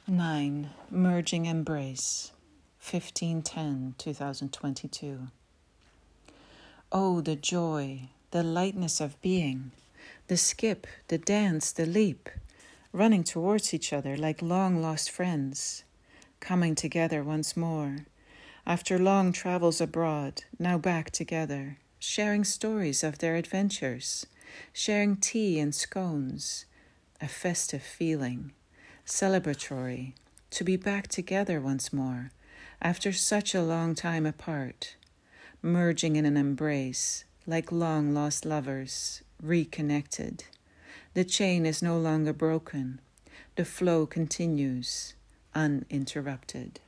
9. Merging Embrace, 15/10/2022. Oh, the joy, the lightness of being, the skip, the dance, the leap, running towards each other like long-lost friends, coming together once more, after long travels abroad, now back together, sharing stories of their adventures, sharing tea and scones, a festive feeling, celebratory, to be back together once more, after such a long time apart, merging in an embrace, like long-lost lovers, reconnected. The chain is no longer broken. The flow continues, uninterrupted.